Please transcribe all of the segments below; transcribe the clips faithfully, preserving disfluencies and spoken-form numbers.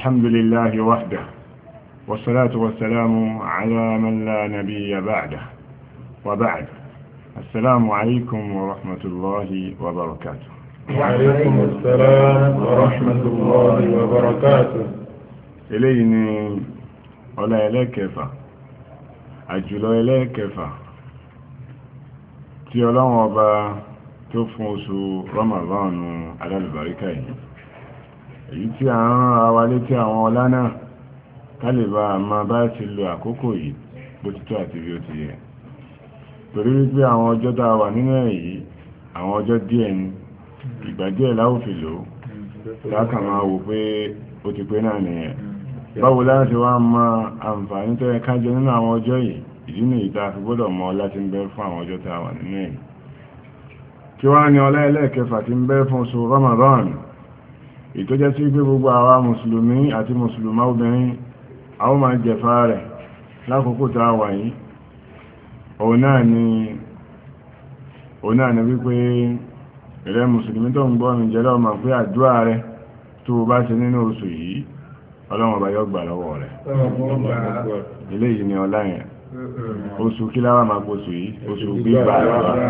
الحمد لله وحده والصلاة والسلام على من لا نبي بعده وبعد. السلام عليكم ورحمة الله وبركاته. وعليكم السلام ورحمة الله وبركاته. إليني ولا إليكفا أجل إليكفا tí Ọlọ́run ọba tó fún oṣù Ramadan alálùbáríkà yìí, èyí tí a ń rán ara wa létí àwọn ọlá náà kálíbà máa bá ti lo àkókò yìí bó ti tó àti bí ó ti yẹ. Torí wípé àwọn ọjọ́ tá a wà nínú ẹ̀ yìí, àwọn ọjọ́ díẹ̀ ni, ìgbà díẹ̀ láwùfì lò láàkà máa wò pé ó ti pé náà nìyẹn. Báwo láti wá mọ àǹfààní tó yẹ ká jẹ nínú àwọn ọjọ́ yìí? Ìdí ni ìta fi gbọ́dọ̀ mọ̀ láti ń bẹ fún àwọn ọjọ́ tá a wà nínú ẹ̀. Kí wá ní ọlá ẹlẹ́ẹ̀kẹfà tí ń bẹ fún oṣù Ramadan, ìtọ́jẹ́ sí pé gbogbo àwa mùsùlùmí àti mùsùlùmá obìnrin a ó máa jẹ̀fà rẹ̀ lákòókò tá a wà yìí. Òun náà ni òun náà ni wípé ìrẹ́ mùsùlùmí tó ń gbọ́ mi jẹ́ lọ́mọ pé àdúrà rẹ̀ tó o bá ṣe nínú oṣù yìí Ọlọ́run ọba yóò gbà lọ́wọ́ rẹ̀. Eléyìí ni ọlá yẹn. Oṣù kí láwà máa oṣù yìí, oṣù gbígbà àdúrà.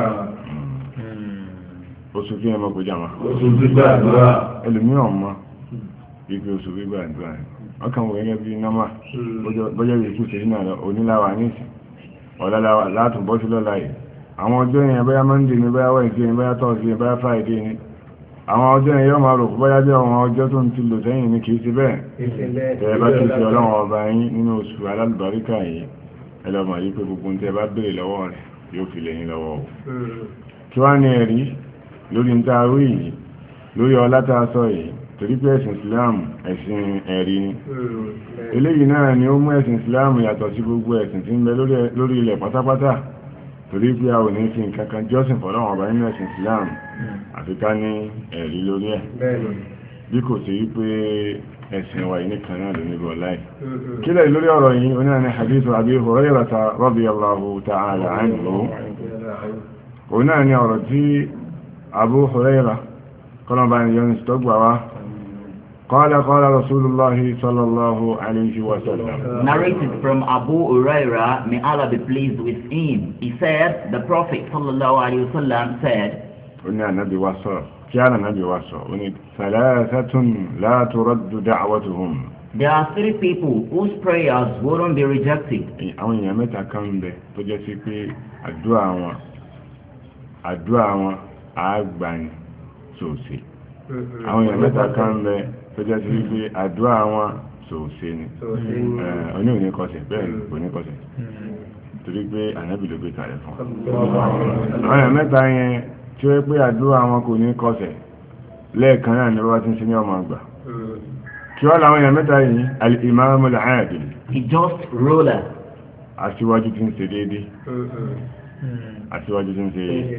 Oṣù kí ẹ mọ́ kó jàmá, oṣù gbígbà àdúrà. Ẹlòmíràn mọ́ wípé oṣù gbígbà àdúrà ni ọkàn wọ gẹ́gẹ́ bí nọ́mà bọ́jọ́ ìkú ṣe nínú oníláwà ní ìsìn ọ̀láláwà látùbọ́ sí lọ́la yìí. Àwọn ọjọ́ yẹn bóyá Monday ni, bóyá Wednesday ni, bóyá Thursday ni, bóyá Friday ni. Àwọn ọjọ́ yẹn yóò máa rò kó bóyá bí àwọn ọjọ́ tó ń ti lò sẹ́yìn ni kìí ṣe bẹ́ẹ̀. Tẹ̀lé bá ti ṣe Ọlọ́run ọba yín nínú oṣù alálùbáríkà yìí, ẹlọ́mọ̀ yí pé gbogbo ń tẹ́ bá béèrè lọ́wọ́ rẹ̀ yóò fi lẹ́yìn lọ́wọ́ o. Kí wá ní ẹ̀rí lórí ń ta rí yìí, lórí ọlá tá a sọ yìí? Torí pé ẹ̀sìn Islam ẹ̀sìn ẹ̀rí ni. Eléyìí náà ni ó mú ẹ̀sìn Islam yàtọ̀ sí gbogbo ẹ̀sìn tí ń bẹ lórí ilẹ̀ pátápátá. Torí pé a ò ní fi nǹkan kan jọ́sìn fọ́lọ́run ọba nínú ẹ̀sìn Islam àfi ká ní ẹ̀rí lórí ẹ̀. Bí kò sí wípé ẹ̀sìn wa yìí nìkan náà ló ní bọ̀ láì. Kílẹ̀ lórí ọ̀rọ̀ yìí, ó náà ní hadith Abi Hurairah radiyallahu ta'ala anhu. Ó náà ní ọ̀rọ̀ tí Abu Hurairah kọ́lọ̀bá ni yọ́n ìsìtọ́gbà wá. Qala qala Rasulullahi sallallahu alayhi wa sallam. Narrated from Abu Hurairah, may Allah be pleased with him. He said, the Prophet sallallahu alayhi wa sallam said, ó ní ànábì wa sọ, kí á ànábì wa sọ, ó ní thalathatun la turaddu da'watuhum. there are three people whose prayers wouldn't be rejected. Àwọn èèyàn mẹ́ta kan ń bẹ tó jẹ́ sí pé àdúrà wọn àdúrà wọn àgbàní sòsè. Àwọn èèyàn mẹ́ta kan ń bẹ tó jẹ́ sí pé àdúrà wọn sòsè ni. Oní òní kọsẹ̀, bẹ́ẹ̀ ni òní kọsẹ̀. Torí pé ànábì ló gbé kalẹ̀ fún. Àwọn èèyàn mẹ́ta yẹn tí ó pé àdúrà wọn kò ní kọsẹ̀ lẹ́ẹ̀kan náà ni wọ́n ti ń ṣe ní ọmọ àgbà. Kí wọ́n láwọn èèyàn mẹ́ta yìí, al-imamul adil, The just ruler, aṣíwájú tí ń ṣe déédé. Aṣíwájú tí ń ṣe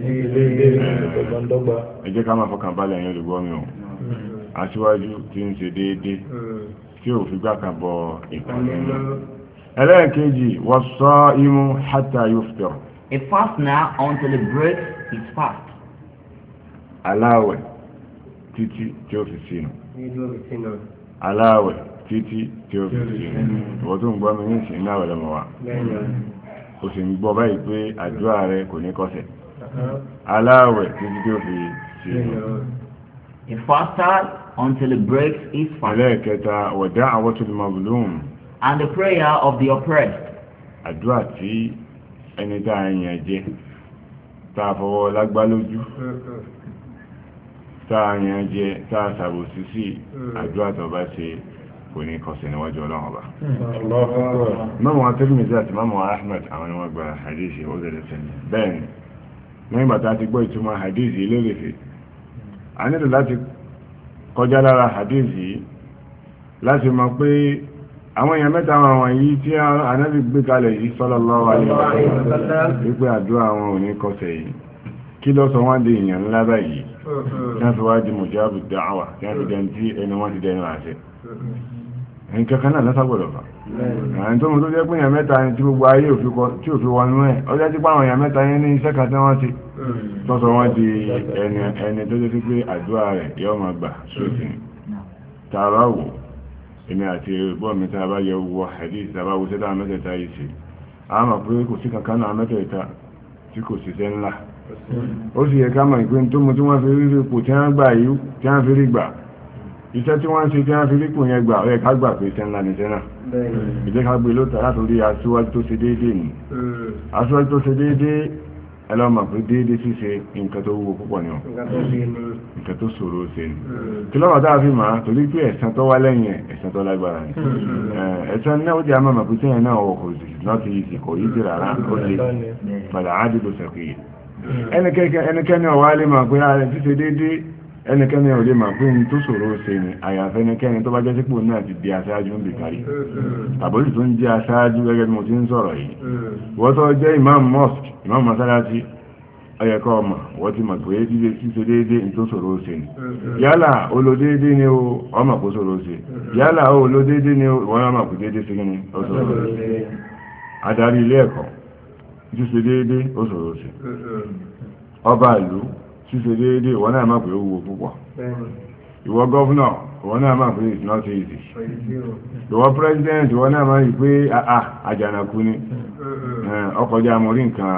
ẹ jẹ́ ká máa fọkàn balẹ̀ ẹ̀yin olùgbọ́ mi o. Aṣíwájú tí ń ṣe déédé tí ò fi gbà kan bọ ìkànnì náà. Ẹlẹ́ẹ̀kejì, was-saimu hatta yuftir. a fastener until it breaks his fast. Aláwẹ̀ títí tí ó fi sínú. Aláwẹ̀ títí tí ó fi sínú. Ìwọ́n tó ń gbọ́ mi ní ìsìn náà wẹ̀lẹ̀ mọ̀ wá. Ó sì ń gbọ́ báyìí pé àdúrà rẹ kò ní kọsẹ̀. Aláwẹ̀ títí tí ó fi sínú. A faster until it breaks his fast. Ẹlẹ́ẹ̀kẹta, wa da'watul mazlum. And the prayer of the oppressed. Àdúrà tí ẹni tá a yàn jẹ, tá a fọwọ́ lágbá lójú, tá a yàn jẹ, tá a ṣàbòsí sí, àdúrà tó bá ṣe kò ní kọsẹ̀ níwájú Ọlọ́run ọba. Mọ́mọ́ Tirmidhi àti mọ́mọ́ Ahmad àwọn ni wọ́n gba hadisi ó lè sẹ́ni. Bẹ́ẹ̀ni, lẹ́yìn bàtà ti gbọ́ ìtumọ̀ hadisi lérèfé, a nílò láti kọjá lára hadisi láti mọ̀ pé àwọn èèyàn mẹ́ta àwọn yìí tí Ànábì gbé kalẹ̀ yìí sallallahu alaihi wasallam wípé àdúrà wọn ò ní kọsẹ̀ yìí, kí ló sọ wọ́n di èèyàn ńlá báyìí tí wọ́n fi wá di mujabu da'wa, tí wọ́n fi dẹni tí ẹni wọ́n ti dẹnu àṣẹ. ẹ̀yìn kankan náà lọ́sàgbọ̀dọ̀ fà ẹ̀yìn tó mú tó jẹ́ pé èèyàn mẹ́ta tí gbogbo ayé tí ò fi wọnú ẹ̀ ó jẹ́ tí pàwọn èèyàn mẹ́ta yẹn ní iṣẹ́ kan tí wọ́n ti tọ́sọ wọ́n di ẹni tó jẹ́ sí pé àdúrà rẹ̀ yóò máa gbà sóòtì tààrà wò èmi àti ẹgbọ́n mi tá a bá yẹ wọ hadith tá a bá wo sẹ́dá mẹ́tẹ̀ẹ̀ta yìí sí a mọ̀ pé kò sí kankan náà mẹ́tẹ̀ẹ̀ta tí kò sí sẹ́ ńlá ó sì yẹ ká mọ̀ ìpín tó mú tí wọ́n fi rí ipò tí wọ́n gbà yìí tí wọ́n fi rí gbà iṣẹ́ tí wọ́n ń ṣe tí wọ́n fi rí ipò yẹn gbà ó yẹ ká gbà pé iṣẹ́ ńlá ni iṣẹ́ náà ìjẹ́ ká gbé lóta látòrí aṣíwájú tó ṣe déédéé ni aṣíwájú tó ṣe déédéé ẹlọ́mà pé déédéé ṣíṣe nǹkan tó wúwo púpọ̀ ni nǹkan tó ṣòro ṣe ni kí lọ́wọ́ tá a fi máa torí pé ẹ̀san tó wá lẹ́yìn ẹ̀san tó lágbára ni ẹ̀san náà ó jẹ́ àmọ́ pé sẹ́yìn náà wọ̀ kò sì náà ti yìí kò yí ti rárá ó lè padà á dìbò sẹ̀kì ẹnikẹ́ni ọ̀wá lè máa pé ààrẹ ṣíṣe déédéé ẹnikẹ́ni ò lè máa pé ní tó ṣòro ṣe ni àyàfẹ́ ẹnikẹ́ni tó bá jẹ́ sípò náà ti di aṣáájú ń bì kárí tàbí tó ń jẹ́ aṣáájú gẹ́gẹ́ bí mo ti ń sọ̀rọ̀ yìí wọ́n tó jẹ́ imam mosque imam masalasi ọyẹ̀kọ́ ọmọ wọ́n ti mọ̀ pé ṣíṣe déédéé ní tó ṣòro ṣe ni yálà olódéédéé ni ó ọmọ kó ṣòro ṣe yálà olódéédéé ni wọ́n ọmọ kó déédéé ṣe ni ó ṣòro ṣe adarí ilé ẹ̀kọ́ ṣíṣe déédéé ó ṣòro ṣe ọba ìlú ṣíṣe déédé ìwọ náà máa pè ó wúwo púpọ̀ ìwọ gọ́fúnà ìwọ náà máa pè it's not easy ìwọ president ìwọ náà máa rí pé àà àjànàkú ni ọkọjá mọ̀rí nǹkan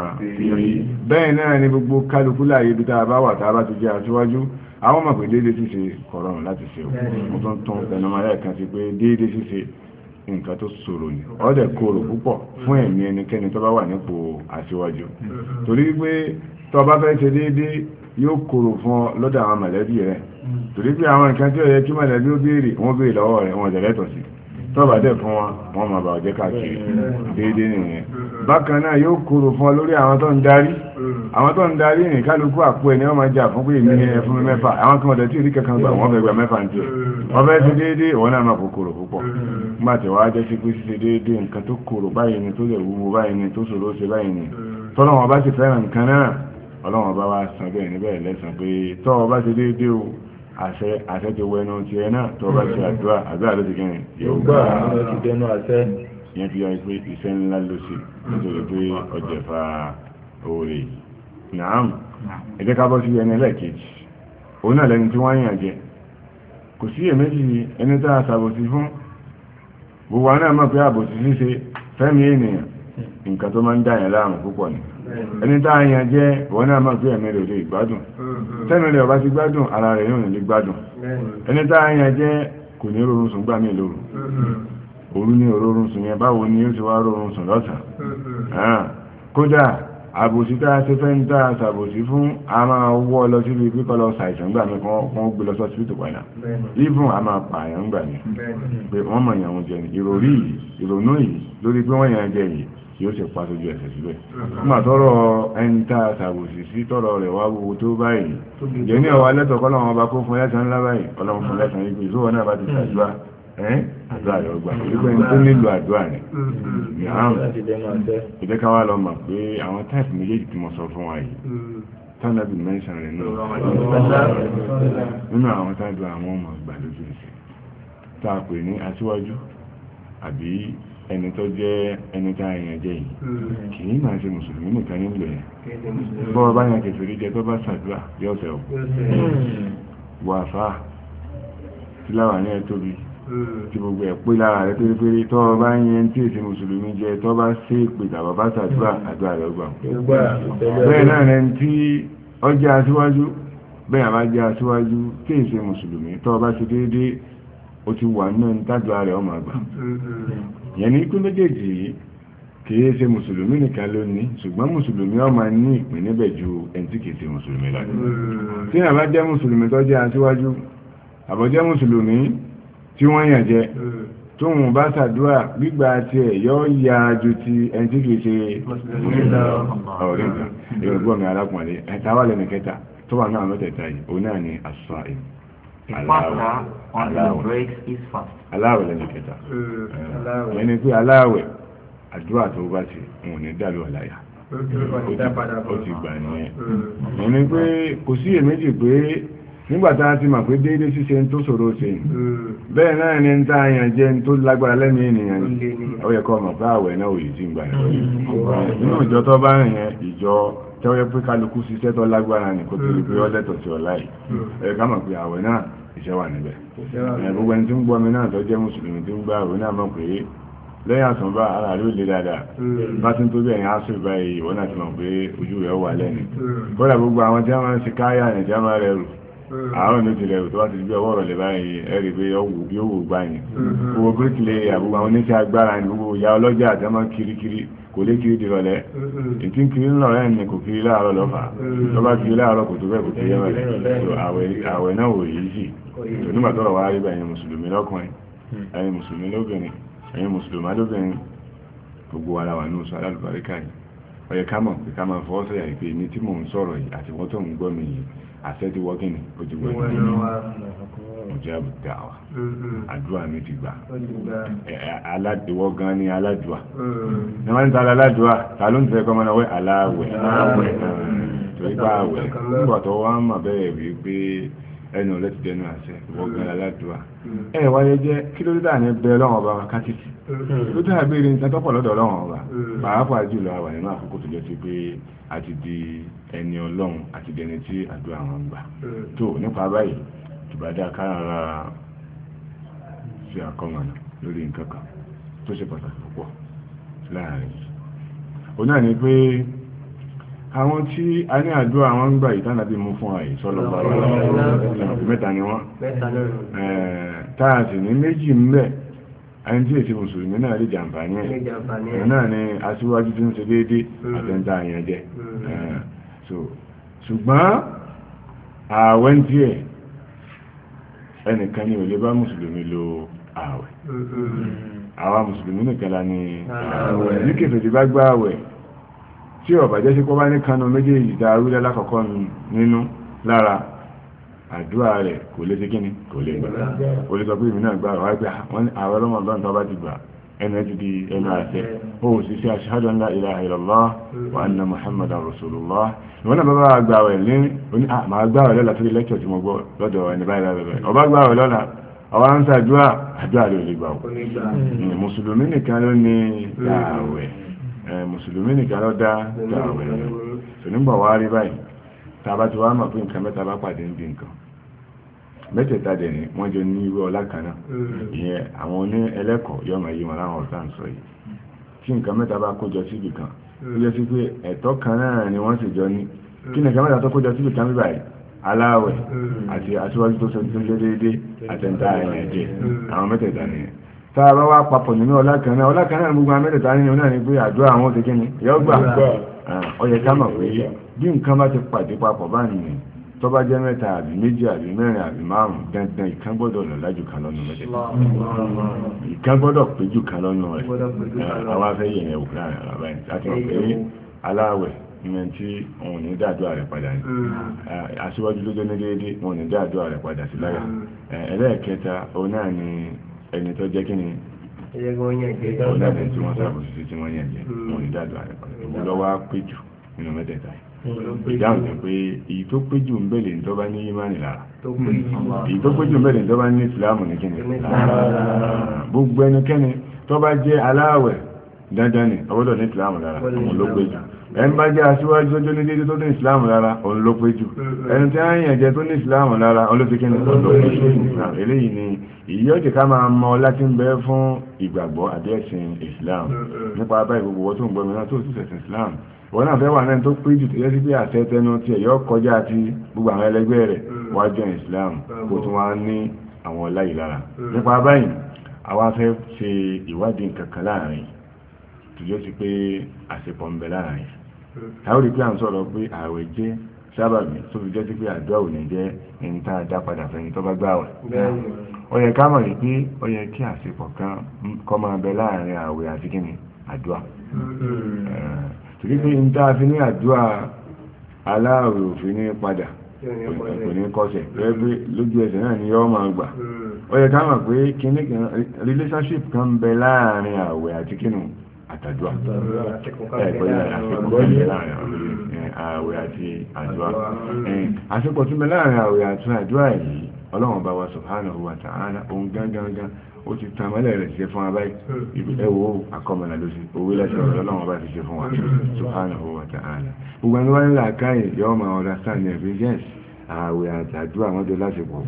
bẹ́ẹ̀ náà ni gbogbo kálukú láàyè ibi tá a bá wà tá a bá ti jẹ́ aṣíwájú àwọn máa pè déédé ṣíṣe kọ̀rọ̀rùn láti ṣe mo tún tún tẹnumọ́lẹ̀ kan sí pé déédé ṣíṣe nǹkan tó ṣòro ni ọ̀dẹ̀ kòrò púpọ̀ fún ẹ̀mí ẹnikẹ́ni tó bá wà nípò aṣíwájú torí pé tó bá fẹ́ ṣe déédé yóò kòrò fún ọ lọ́dọ̀ àwọn mọ̀lẹ́bí rẹ̀ torí pé àwọn nǹkan tí ó yẹ kí mọ̀lẹ́bí ó béèrè wọ́n béèrè lọ́wọ́ rẹ̀ wọ́n jẹ̀lẹ́tọ̀ sí tọ́bà dẹ̀ fún wọn wọ́n máa bà ọ̀jẹ́ káàkiri déédé nìyẹn bákan náà yóò kòrò fún ọ lórí àwọn tó ń darí àwọn tó ń darí ní kálukú àpò ẹ̀ ni wọ́n máa jà fún pé èmi ẹ fún mi mẹ́fà àwọn kan ọ̀dẹ̀ tí ìrí kankan gbà wọ́n fẹ́ gba mẹ́fà ní tiẹ̀ wọ́n fẹ́ ṣe déédé ìwọ́n náà máa kò kòrò púpọ̀ nígbà tí wàá jẹ́ sí pé ṣíṣe déédé nǹkan tó kòrò báyìí ni tó lè wúwo báyìí ni tó ṣòro ṣe báyìí ni tọ́lọ́wọ́n bá sì fẹ́ràn nǹkan náà ọlọ́wọ́n bá wá san bẹ́ẹ̀ níbẹ̀ lẹ́sàn pé tọ́ ọ bá ti déédé o àṣẹ àṣẹ ti wẹnu ti ẹ náà tọ́ ọ bá ti àdúrà àdúrà ló ti kẹrin yóò gbà á ti dẹnu àṣẹ ìyẹn fi hàn pé iṣẹ́ ńlá ló ṣe nítorí pé ọjọ́ fa oore nàám ẹ jẹ́ ká bọ́ sí ẹni ẹlẹ́ẹ̀kejì òun náà lẹni tí wọ́n yàn jẹ kò sí èméjì ẹni tá a ṣàbòsí fún gbogbo àwọn náà mọ̀ pé àbòsí ṣíṣe fẹ́mi ènìyàn nǹkan tó máa ń dá yẹn láàmú púpọ̀ ni ẹni tá a yàn jẹ́ wọ́n náà máa pé ẹ̀mí rẹ̀ lè gbádùn tẹ́mi rẹ̀ ọba ti gbádùn ara rẹ̀ yóò lè gbádùn ẹni tá a yàn jẹ́ kò ní rọrùn sùn gbà mí lóru òru ní òrórùn sùn yẹn báwo ni ó ti wá rọrùn sùn lọ́sàn kódà àbòsí tá a ṣe fẹ́ ń tá a ṣàbòsí fún a máa wọ́ lọ síbi pípọ́ lọ ṣàìsàn gbà mí kan gbé lọ sọ́sibítù padà even a máa pààyàn gbà mí pé wọ́n mọ̀ ìyàwó jẹ ìròrí yìí ìrònú yìí lórí pé wọ́n yàn jẹ yìí yóò ṣe pa sójú ẹsẹ̀ síbẹ̀ nígbà tọ́rọ ẹni tá a ṣàbòsí sí tọ́rọ rẹ̀ wá gbogbo tó báyìí jẹ́ ní ọwọ́ alẹ́tọ̀ kọ́lọ́wọ́n ọba kó fún lẹ́sàn ńlá báyìí ọlọ́run fún lẹ́sàn yìí pé ìṣòwò náà bá ti ṣàdúrà ẹ́n àdúrà rẹ̀ ọgbà ìrúkọ ẹni tó nílò àdúrà rẹ̀ ní àrùn ìjẹ́ ká wá lọ mọ̀ pé àwọn táìpù méjèèjì tí mo sọ fún wa yìí tánàbì mẹ́sàn rẹ̀ náà nínú àwọn táìpù àwọn ọmọ ìgbàlódé ìṣẹ́ tá a pè ní aṣíwájú àbí ẹni tó jẹ́ ẹni tá àyàn jẹ́ yìí kì í máa ṣe mùsùlùmí nìkan nílò ẹ̀ bọ́ọ̀ bá yàn kẹfìrí jẹ tó bá ṣàdúrà yóò tẹ̀ ọ́ wà fáà tí láwà ní ẹ tóbi tí gbogbo ẹ̀ pé lára rẹ̀ pérépéré tó bá yẹn tí èsì mùsùlùmí jẹ tó bá ṣe pé tàbá bá ṣàdúrà àdúrà rẹ̀ gbà bẹ́ẹ̀ náà rẹ̀ tí ó jẹ́ aṣíwájú bẹ́ẹ̀ àbá jẹ́ aṣíwájú tí èsì mùsùlùmí tó bá ṣe déédéé ó ti wà náà ní tàdúrà rẹ̀ ọmọ àgbà yẹn ní ikú méjèèjì kìí ṣe mùsùlùmí nìkan ló ní ṣùgbọ́n mùsùlùmí ó máa ní ìpín níbẹ̀ ju ẹni tí kìí ṣe mùsùlùmí lọ tí àbá jẹ́ mùsùlùmí tó jẹ́ aṣíwájú àbọ̀jẹ́ mùsùlùmí tí wọ́n yàn jẹ tóun bá ṣàdúrà gbígbà tiẹ̀ yóò ya ju ti ẹni tí kìí ṣe ọ̀rẹ́ nǹkan ìrọ̀gbọ́n mi alákùnrin ẹ̀ta wà lẹ́nu kẹta tó wà náà mẹ́tẹ̀ẹ̀ta yìí òun náà ni as-sa'im aláwẹ̀ lẹ́nu kẹta ẹni pé aláwẹ̀ àdúrà tó bá ti wọn ní dàlú ọ̀láyà ó ti gbà nìyẹn ẹni pé kò sí èméjì pé nígbàtá ti mà pé déédé ṣíṣe ń tó ṣòro ṣe bẹ́ẹ̀ náà ni ń tá àyàn jẹ́ tó lágbára lẹ́nu ènìyàn ó yẹ kó mọ̀ pé àwẹ̀ náà òyì sí ìgbà rẹ̀ nínú ìjọ tó bá rìn yẹn ìjọ tẹ́wọ́ pé kálukú ṣiṣẹ́ tó lágbára ní kó tó rí pé ọ́ lẹ́tọ̀ sí ọ̀la yìí ẹ̀ ká mọ̀ pé àwẹ̀ náà iṣẹ́ wà níbẹ̀ gbogbo ẹni tí ń gbọ́ mi náà tó jẹ́ mùsùlùmí tí ń gbá òun náà mọ̀ pé lẹ́yìn àsùnbà ara rí ó lè dáadáa bá tí ń tó bẹ̀yìn aṣọ ìbáyìí ìwọ́n náà ti mọ̀ pé ojú rẹ̀ wà lẹ́nu kódà gbogbo àwọn tí a máa ń ṣe káyà ní tí a máa rẹ̀ rù àwọn ní ti rẹ̀ rù tó bá ti gbé ọwọ́ rọ̀ lè báyìí ẹ̀rí pé yóò wò gbá yìí gbogbo bíríkìlẹ̀ àgbogbo àwọn oníṣẹ́ agbára ní gbogbo ìyá ọlọ́jà àti a máa ń kiri kiri kò lé kiri dìrọ̀lẹ́ ètí ń kiri ńlọ rẹ̀ ní kò kiri láàárọ̀ lọ́fà tó bá kiri láàárọ̀ kò tó bẹ́ẹ̀ kò kiri ẹ̀mẹ̀rẹ̀ àwẹ̀ náà wò yìí sì tó nígbà tọ́rọ̀ wá rí bẹ́ẹ̀ mùsùlùmí lọ́kùnrin ẹ̀yin mùsùlùmí lóbìnrin ẹ̀yin mùsùlùmí lóbìnrin gbogbo wa la wà ní oṣù alálùbáríkà yìí ó yẹ ká mọ̀ pé ká máa fọwọ́ sọ̀yà ìpè ní tí mò ń sọ̀rọ̀ yìí àti wọ́n tó ń gbọ́ mi yìí àṣẹ ti wọ́ kíni ó ti wọ́ ẹni mo jẹ́ àbùdá wa àdúrà mi ti gbà aládùúwọ́ gan ni aládùúwà ní wọ́n ń ta aládùúwà ta ló ń tẹ́ kọ́ mọ́nà wẹ́ aláwẹ̀ torí bá àwẹ̀ nígbà tó wá mà bẹ́ẹ̀ rí pé ẹnu rẹ̀ ti dẹnu àṣẹ ìwọ́ gan aládùúwà ẹ wáyé jẹ́ kí ló dá ní bẹ Ọlọ́run ọba kátìtì ló dá béèrè nǹkan tọ́pọ̀ lọ́dọ̀ Ọlọ́run ọba pàápàá jùlọ àwà nínú àkókò tó jẹ́ sí pé a ti di ẹni Ọlọ́run àti dẹni tí àdúrà wọn gbà tó nípa báyìí ìbádá kára ṣe àkọmọ̀nà lórí nǹkan kan tó ṣe pàtàkì púpọ̀ láàrin ó náà ni pé àwọn tí a ní àdúrà wọn ń gbà ìtànàbí mú fún àyè sọ́lọ́ mẹ́ta ni wọ́n táà sì ní méjì ń bẹ ẹni tí èsì mùsùlùmí náà lè jàǹfààní ẹ̀ náà ni aṣíwájú tí ń ṣe déédé àtẹ́ntà àyàn jẹ́ ṣùgbọ́n ààwẹ̀ ń tiẹ̀ ẹnìkan ni ò lè bá mùsùlùmí lo ààwẹ̀ àwa mùsùlùmí nìkan la ní ààwẹ̀ ní kèfèrí bá gbá ààwẹ̀ tí ó bá jẹ́ sí kó bá ní kanu méjèèjì dárú lálákọ̀ọ́kọ́ nínú lára àdúrà rẹ̀ kò lè ṣe kíni kò lè gbà ó lè sọ pé ìmì náà gbà wáyé pé wọ́n ní àwọn ọlọ́mọ ọlọ́run tó bá ti gbà ẹnu ẹ ti di ẹnu àṣẹ ó sì ṣe ashhadu an la ilaha illallah wa anna muhammadan rasulullah ìwọ́n náà bá gbà wẹ̀ ní oní àmà gbà wẹ̀ lọ́la torí lẹ́kọ̀ọ́ tí mo gbọ́ lọ́dọ̀ ẹni báyìí lábẹ́bẹ́ ọba gbà wẹ̀ lọ́la ọba ń ṣàdúrà àdúrà rẹ̀ ò lè gbà wọ̀ mùsùlùmí nìkan ló ní gbààwẹ̀ mùsùlùmí nìkan ló dá gbààwẹ̀ rẹ̀ tò nígbà wá rí báyìí tàbá ti wá mọ̀ pé nǹkan mẹ́ta bá pàdé ń bí nǹkan mẹ́tẹ̀ẹ̀ta dẹ̀ ni wọ́n jọ ní irú ọlá kan náà ìyẹn àwọn oní ẹlẹ́kọ̀ọ́ yọ máa yí wọn láwọn ọ̀tá ń sọ yìí tí nǹkan mẹ́ta bá kójọ síbì kan ó jẹ́ sí pé ẹ̀tọ́ kan náà ni wọ́n sì jọ ní kí nǹkan mẹ́ta tó kójọ síbì kan bíbà yìí aláwẹ̀ àti aṣíwájú tó sọ tó déédéé àtẹ̀ntà ẹ̀yìn ẹ̀jẹ̀ àwọn mẹ́tẹ̀ẹ̀ta nìyẹn tá a bá wá papọ̀ nínú ọlá kan náà ọlá kan náà gbogbo àwọn mẹ́tẹ̀ẹ̀ta nínú náà ni pé àdúrà àwọn ti kíni yọ gbà ó yẹ ká mọ̀ pé bí nǹkan bá ti pàdé papọ̀ bá nìyẹn tó bá jẹ́ mẹ́ta àbí méjì àbí mẹ́rin àbí márùn dandan ìkan gbọ́dọ̀ lọ lájú kan lọ́nà mẹ́tẹ̀ẹ̀ta ìkan gbọ́dọ̀ péjú kan lọ́nà rẹ̀ àwọn afẹ́ yẹn ẹ̀wù láàrin ara báyìí láti mọ̀ pé aláwẹ̀ ìyẹn tí òun ní dáadọ́ rẹ̀ padà ní aṣíwájú lójó ní déédéé òun ní dáadọ́ rẹ̀ padà sí lára ẹlẹ́ẹ̀kẹta òun náà ni ẹni tó jẹ́ kí ni òun náà ní tí wọ́n sábò sí tí wọ́n yẹn jẹ́ òun ní dáadọ́ rẹ̀ padà òun lọ́wọ́ péjú nínú mẹ́tẹ̀ẹ̀ta yìí ìdáhùn sí pé èyí tó péjú ń bẹ̀lẹ̀ ní tó bá ní ìmánì lára èyí tó péjú ń bẹ̀lẹ̀ ní tó bá ní ìsìlámù ní kíni gbogbo ẹnikẹ́ni tó bá jẹ́ aláwẹ̀ dandan ni ọgbọ́dọ̀ ní ìsìlámù lára òun ló péjú ẹni bá jẹ́ aṣíwájú tó ní dédé tó ní ìsìlámù lára òun ló péjú ẹni tí a ń yàn jẹ tó ní ìsìlámù lára òun ló ti kíni òun ló péjú eléyìí ni ìyọ́jẹ̀ ká máa mọ láti ń bẹ fún ìgbàgbọ́ àbí ẹ̀sìn ìsìlámù nípa báyìí gbogbo wọ́n tó ń gbọ́ mi náà tó sì ṣẹ̀sìn ìsìlámù wọ́n náà fẹ́ wà náà tó pé jù tó yẹ́ sí pé àṣẹ tẹnu tí ẹ̀yọ́ kọjá àti gbogbo àwọn ẹlẹgbẹ́ rẹ̀ wájú Islam kó tún wá ní àwọn ọláyìí lára nípa báyìí àwa fẹ́ ṣe ìwádìí nǹkan kan láàrin tó yẹ́ sí pé àṣepọ̀ ń bẹ láàrin táwọn rí pé à ń sọ̀rọ̀ pé ààwẹ̀ jẹ́ sábàbí tó fi jẹ́ sí pé àdúrà ò ní jẹ́ ẹni tá a dá padà fẹ́ni tó bá gbààwẹ̀ ó yẹ ká mọ̀ pé ó yẹ kí àṣepọ̀ kan kó máa bẹ láàrin ààwẹ̀ àti kíni àdúrà torí pé ń tá a fi ní àdúrà aláàrò òfin ní padà kò ní kọsẹ̀ pẹ́ẹ́pẹ́ lójú ẹsẹ̀ náà ni yọ́ máa gbà ó yẹ ká mọ̀ pé kíní kan relationship kan ń bẹ láàrin àwẹ̀ àti kínú àtàdúrà ẹ̀ẹ́gbẹ́ àwẹ̀ àti àdúrà àṣepọ̀ tún bẹ láàrin àwẹ̀ àti àdúrà yìí ọlọ́run bá wa subhanahu wa ta'ala ohun gángan ó ti tàmẹ́lẹ̀ rẹ̀ ṣe fún abáyé ẹwọ́ àkọmọ̀lá ló sí owó lẹ́sẹ̀ ọlọ́run bá ti ṣe fún wa subhanahu wa ta'ala gbogbo ẹni wá nílà káyè yọ́ ma ọ̀dá sáàlẹ̀ ẹ̀fẹ́ yes ààwẹ̀ àti àdúrà wọ́n jọ láṣepọ̀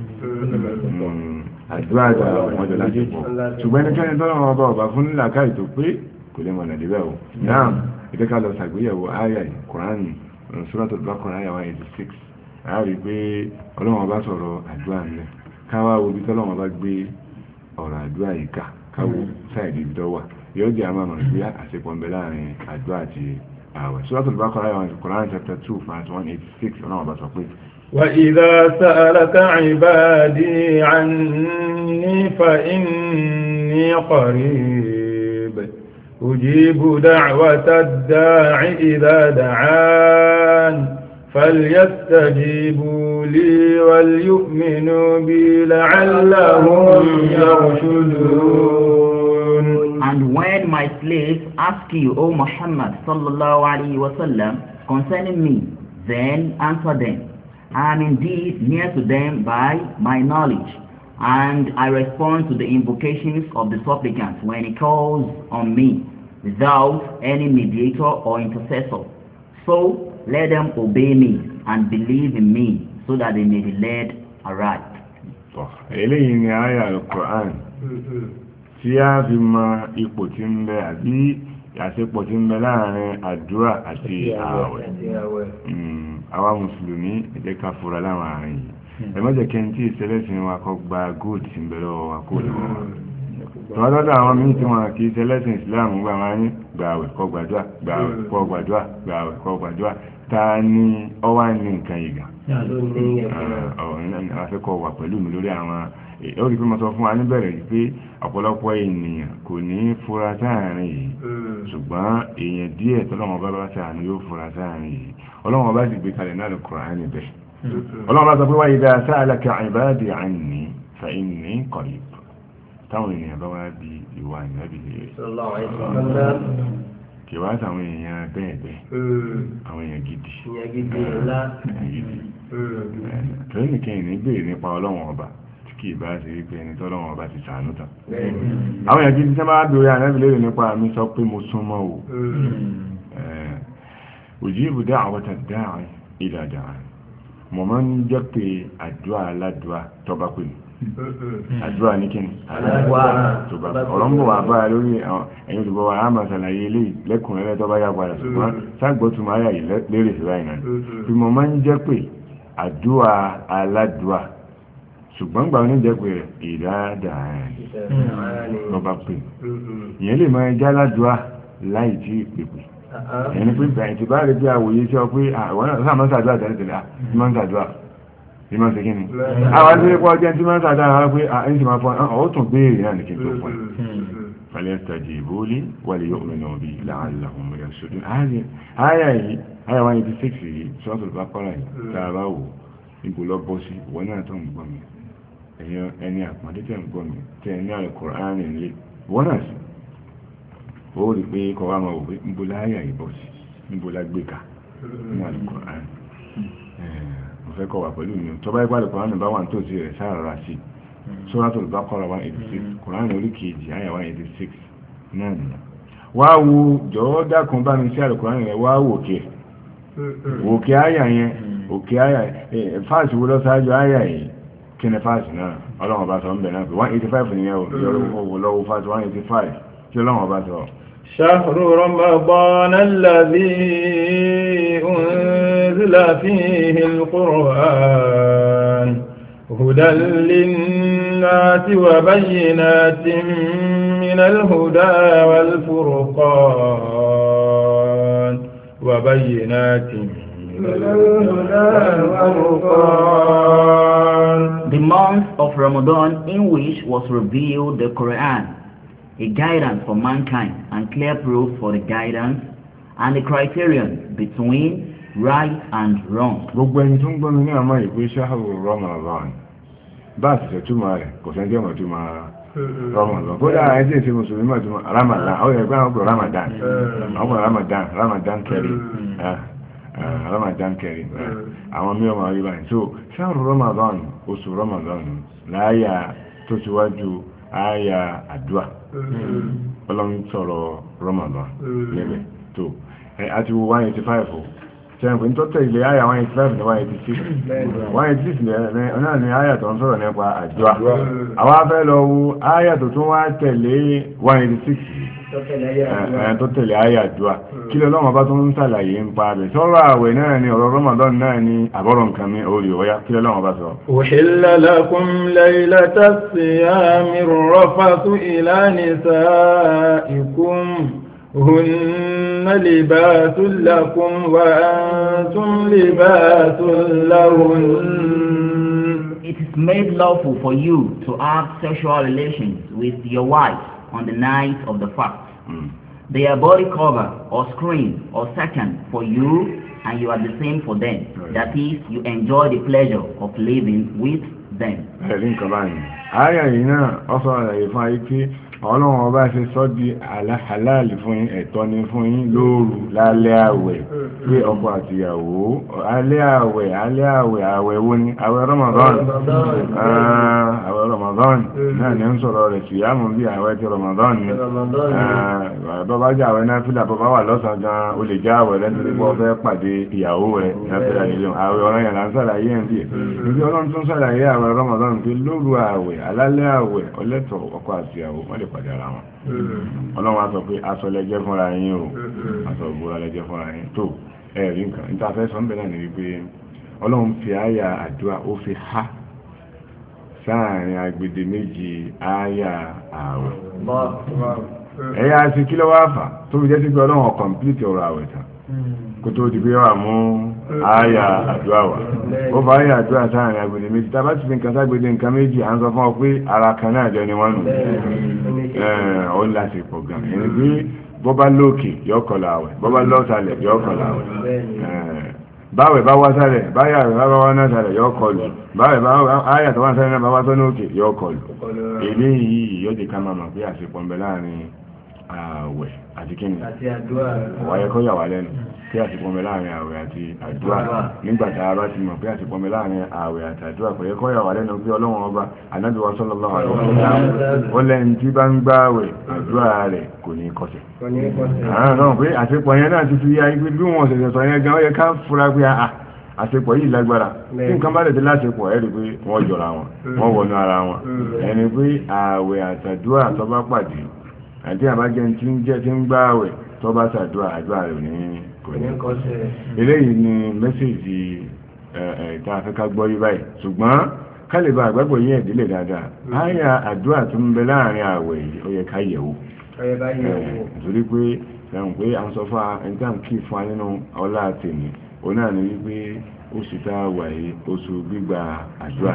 àdúrà àti ààwẹ̀ wọ́n jọ láṣepọ̀ ṣùgbọ́n ẹnikẹ́ni tọ́lọ́ wọn bá ọba fún nílàkà ètò pé kò lè mọ̀nà débẹ̀ o náà ìdẹ́ka lọ ṣàgbéyẹ̀wò àyà Kùránì Suratul Baqara àyà one eighty-six àárí pé ọlọ́wọ́n bá sọ̀rọ̀ àdúrà ńlẹ̀ káwá wo bí tọ́lọ́wọ́n bá gbé ọ̀rọ̀ àdúrà yìí ká káwó sáìdì ìdọ́wà yóò jẹ́ àmà mọ̀ pé àṣepọ̀ ń bẹ láàrin àdúrà àti ààwẹ̀ Suratul Baqara àyà Kùránì chapter two verse one eighty-six ọlọ́wọ́n bá sọ pé وإذا سألك عبادي عني فإني قريب أجيب دعوة الداع إذا دعان فليستجيبوا لي وليؤمنوا بي لعلهم يرشدون. And when my slaves ask you, O Muhammad sallallahu alaihi wasallam, concerning me, then answer them. I am indeed near to them by my knowledge, and I respond to the invocations of the supplicant when he calls on me, without any mediator or intercessor. So let them obey me and believe in me, so that they may be led aright. eléyìí ni àyà Al-Qur'an tí a fi mọ ipò tí ń bẹ àbí àṣepọ̀ tí ń bẹ láàrin àdúrà àti ààwẹ̀. Àwa mùsùlùmí ẹ jẹ́ ká fura láwọn àárín yìí ẹ má jẹ́ kẹ́ntì ìṣẹlẹ́sìn wa kó gba gold tí ń bẹ lọ́wọ́ wa kó lè wọ́n tọ́lọ́dọ̀ àwọn míì tí wọ́n kì í ṣẹlẹ́sìn Islam gbà wọ́n ní gbààwẹ̀ kó gbàdúrà gbààwẹ̀ kó gbàdúrà gbààwẹ̀ kó gbàdúrà ta ni ọwá ní nǹkan ìgbà àfẹ́kọ̀ọ́ wà pẹ̀lú mi lórí àwọn ó rí pé mo sọ fún wa níbẹ̀rẹ̀ yìí pé ọ̀pọ̀lọpọ̀ ènìyàn kò ní fura sáàrin yìí ṣùgbọ́n èèyàn díẹ̀ tọ́lọ́wọ́n bá bá sáàrin yóò fura sáàrin yìí ọlọ́wọ́n bá sì gbé kalẹ̀ náà Al-Qur'ani bẹ̀ ọlọ́wọ́n bá sọ pé wa idha sa'alaka ibadi anni fa inni qarib táwọn ènìyàn bá wá bí ìwà ìnábì kì wá sáwọn èèyàn bẹ́ẹ̀ bẹ́ẹ̀ àwọn èèyàn gidi torí nìkan ìní béèrè nípa ọlọ́wọ́n ọba tí kì í bá ṣe wípé ẹni tọ́lọ́wọ́n ọba ti ṣàánú tán àwọn èèyàn gidi tí wọ́n bá béèrè ànábì lérè nípa mi sọ pé mo súnmọ́ o ujibu da'wata da'i idha da'an mo máa ń jẹ́ pé àdúrà aládùá tọ́ba pè mí àdúrà ní kíni ọ̀rọ̀ ń bọ̀ wà bá lórí ẹ̀yìn olùbọ̀ wa àmà sàlàyé ilé lẹ́kùnrin rẹ̀ tọ́ba yà padà ṣùgbọ́n sáàgbọ́tù máa yà lérè sí báyìí náà bí mo máa ń jẹ́ pé àdúrà aládùá ṣùgbọ́n gbà ní jẹ́ pé rẹ̀ ìdáadáa lọ́ba pè ìyẹn lè máa jẹ́ aládùá láì tí ìpèpè ẹni pé ìgbà ìtìbá rẹ̀ bí àwòye sí ọ pé àwọn náà máa ń ṣàdúrà tẹ́lẹ̀tẹ́lẹ̀ àti máa ń ṣàdúrà bí máa ń ṣe kí ni àwọn àti ẹ̀kọ́ ọjọ́ tí máa ń ṣàdúrà wá pé ẹni tí máa fọ́ ọ tún béèrè náà ní kí n tó fún ẹ falyastajibu li wa liyu'minu bi la'allahum yarshudun. àyà yìí àyà one eighty six yìí Suratul Baqara yìí tá a bá wò ipò lọ bọ́ sí ìwọ náà tó ń gbọ́ mi ẹni àpàdé tẹ̀ ń gbọ́ mi tẹ̀ ní Al-Qur'ani nílé ìwọ náà sí ó rí pé kọ wá máa wò pé níbo láyà ìbọ̀ sí níbo lágbé ká ní Al-Qur'an mo fẹ́ kọ wà pẹ̀lú mi tó bá ipá Al-Qur'an bá wà ní tòsí rẹ̀ sáàrà sí Suratul Baqara one eighty-six Qur'an orí kejì àyà one eighty-six náà nìyà wá wo jọ̀wọ́ dákun bá mi sí Al-Qur'an rẹ̀ wá wò kẹ́ òkè àyà yẹn òkè àyà fáàsì wo lọ sáájú àyà yìí kí ni fáàsì náà ọlọ́run bá sọ ń bẹ̀ náà pé one eighty-five nìyẹn ò lọ́wọ́ fáàsì one eighty-five kí ọlọ́run bá sọ. شهر رمضان الذي أنزل فيه القرآن هدى للناس وبينات من الهدى والفرقان وبينات من الهدى والفرقان. The month of Ramadan in which was revealed the Quran, a guidance for mankind and clear proof for the guidance and the criterion between right and wrong. Gbogbo ẹni tó ń gbọ́ mi ní àmọ́ ìpé ṣáàrù Ramadan bá ti ṣe túmọ̀ rẹ̀ kò sẹ́ńtì ọmọ túmọ̀ Ramadan kódà ẹni tí èsì mùsùlùmí mọ̀ túmọ̀ Ramadan àwọn ẹgbẹ́ àwọn ọkọ̀ Ramadan àwọn Ramadan Ramadan kẹrì Ramadan kẹrì àwọn mí ọmọ rí báyìí so ṣáàrù Ramadan oṣù Ramadan láyà tó ṣíwájú àyà àdúà ọlọ́run sọ̀rọ̀ Ramadan lẹ́bẹ̀ tó àti wo one eighty-five sẹ́yìn pé tó tẹ̀lé àyà one eighty five ní one eighty six one eighty six náà ni àyà tó ń sọ̀rọ̀ nípa àdúrà àwọn afẹ́ lọ wo àyà tó tún wá tẹ̀lé one eighty six tó tẹ̀lé àyà àdúrà kí ló lọ́wọ́ bá tó ń sàlàyé ń pa rẹ̀ sọ́rọ̀ àwẹ̀ náà ni ọ̀rọ̀ Ramadan náà ni àbọ̀rọ̀ nǹkan mi orí ọ̀yá kí ló lọ́wọ́ bá sọ. Uhilla lakum laylata siyami rafathu ila nisaikum hunna libasun lakum wa antum libasun lahun. It is made lawful for you to have sexual relations with your wife on the night of the fast. Mm. They are body cover or screen or second for you, and you are the same for them. Right. That is, you enjoy the pleasure of living with them. Àyà yìí náà ọ̀sọ̀ àlàyé fún ayé pé Ọlọ́run ọba ṣe sọ di àlàálì fún yín, ẹ̀tọ́ ni fún yín lóru lálẹ́ àwẹ̀ pé ọkọ àti ìyàwó alẹ́ àwẹ̀ alẹ́ àwẹ̀ àwẹ̀ wo ni àwẹ̀ Ramadan àwẹ̀ Ramadan náà ní ń sọ̀rọ̀ rẹ̀ sí yàmù bí àwẹ̀ ti Ramadan ni bọ́bá jẹ́ àwẹ̀ náà fílà bọ́bá wà lọ́sàn gan o lè já àwẹ̀ lẹ́nu tí wọ́n fẹ́ pàdé ìyàwó rẹ̀ náà fílà nílé àwẹ̀ ọ̀rọ̀ yẹn là ń sàlàyé ẹ̀ ń bí ibi Ọlọ́run tún sàlàyé àwẹ̀ Ramadan pé lóru àwẹ̀ alálẹ́ àwẹ̀ ọlẹ́tọ̀ ọkọ àti ìyàwó wọ́n lè pàdé ara wọn. Ọlọ́run á sọ pé aṣọ lẹ́jẹ́ fúnra yín o aṣọ òbúra lẹ́jẹ́ fúnra yín tó ẹ̀rí nǹkan níta fẹ́ sọ ń bẹ̀ náà ni wípé Ọlọ́run fi àyà àdúrà ó fi há sáàrin agbede méjì àyà ààwẹ̀ ẹ̀yà àti kí ló wá fà tó fi jẹ́ sí pé Ọlọ́run kọ̀m̀plìtì ọ̀rọ̀ àwẹ̀ tán kó tó di pé wà mú àyà àdúrà wà ó fa àyà àdúrà sáàrin agbede méjì tá bá ti fi nǹkan ságbede nǹkan méjì à ń sọ fún ọ pé ara kan náà jọ ni wọ́n nù ó láti pọ̀ gan ẹni pé bọ́bá lókè yọ́kọ̀lá àwẹ̀ bọ́bá lọ́sàlẹ̀ yọ́kọ̀lá àwẹ̀ báwẹ̀ bá wá sálẹ̀ báyà rẹ̀ bá wá náà sálẹ̀ yọ́kọ̀lù báwẹ̀ bá áyà tó wá sálẹ̀ náà bá wá sọ́nà òkè yọ́kọ̀lù eléyìí yóò di ká máa mọ̀ pé àṣepọ̀ ń bẹ láàrin àwẹ̀ àti kíni wáyé kọ́ yà wá lẹ́nu pé àṣepọ̀ ń bẹ láàrin àwẹ̀ àti àdúrà nígbà tá a bá ti mọ̀ pé àṣepọ̀ ń bẹ láàrin àwẹ̀ àti àdúrà kò yẹ kọ́ yà wá lẹ́nu pé Ọlọ́run ọba Ànábì wa sallallahu alaihi wasallam ó lẹ́yìn tí bá ń gbààwẹ̀ àdúrà rẹ̀ kò ní kọsẹ̀. àwọn náà pé àṣepọ̀ yẹn náà ti fi yá ibi bí wọ́n ṣẹ̀ṣẹ̀ sọ yẹn gan ó yẹ ká fura pé a àṣepọ̀ yìí lágbára tí nǹkan bá lè ti láṣepọ̀ ẹ̀rí pé wọ́n jọra wọn wọ́n wọnú ara wọn ẹni pé àwẹ̀ àtàdúrà tó bá pàdé àti àbájẹ́ tí ń jẹ́ tí ń gbààwẹ̀ tó bá ṣàdúrà àdúrà rẹ̀ ní kò ní kọsẹ̀. eléyìí ni mẹ́sẹ̀jì ìta afẹ́ká gbọ́ yí báyìí ṣùgbọ́n kálíbà àgbàgbọ́ yí ẹ̀dílé dáadáa àyà àdúrà tó ń bẹ láàrin àwẹ̀ yìí ó yẹ ká yẹ̀wò nítorí pé ẹ̀hùn pé à ń sọ fún ẹni tí à ń kí fún wa nínú ọlá tèmi òun náà ní wípé oṣù tá a wà yìí oṣù gbígba àdúrà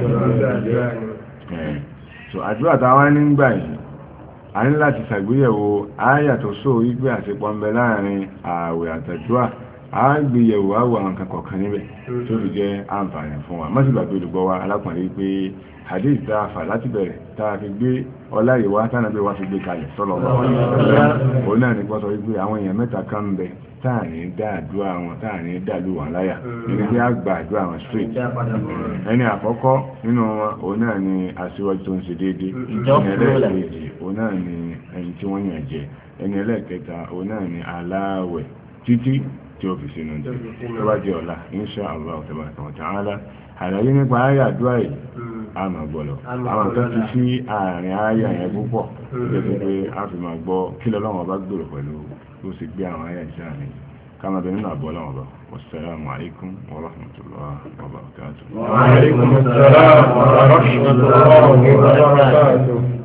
so àdúrà táwa nígbà yìí a ní láti ṣàgbéyẹ̀wò àyà tó sọ wípé àṣepọ̀ ń bẹ láàrin ààwẹ̀ àtàdúrà àgbéyẹ̀wò àwọ̀ àwọn kan kọ̀ọ̀kan níbẹ̀ tó fi jẹ́ àǹfààní fún wa mọ́sí gbàgbé olùgbọ́ wa alákùnrin pé hadith tá a fà láti bẹ̀rẹ̀ tá a fi gbé ọlá ìwá tánàbí wa fi gbé kalẹ̀ sọ́lọ̀ òun náà ní kọ́ sọ wípé àwọn èèyàn mẹ́ta kan ń bẹ táà ní dá àdúrà wọn táà ní dàlú wọn láyà ẹni tí a gba àdúrà wọn straight ẹni àkọ́kọ́ nínú wọn òun náà ni aṣíwájú tó ń ṣe déédéé ẹni ẹlẹ́ẹ̀kejì òun náà ni ẹni tí wọ́n yàn jẹ ẹni ẹlẹ́ẹ̀kẹta òun náà ni aláàwẹ̀ títí tí ó fi sínú jẹ tó bá jẹ ọ̀la insha Allah tabaraka wa ta'ala àlàyé nípa ayé àdúrà yìí a máa gbọ́ lọ àwọn tó ti sí àárín ayé yẹn púpọ̀ tó ti pé a fi máa gbọ́ kí lọ́wọ́ bá gbèrò pẹ̀lú ó sì gbé àwọn ayé ìṣẹ́ àmì kama bẹ nínú àbọ̀ lọ́wọ́ bá wassalamu alaikum wa rahmatullahi wa barakatuh. Wa alaikum assalam wa rahmatullahi wa barakatuh.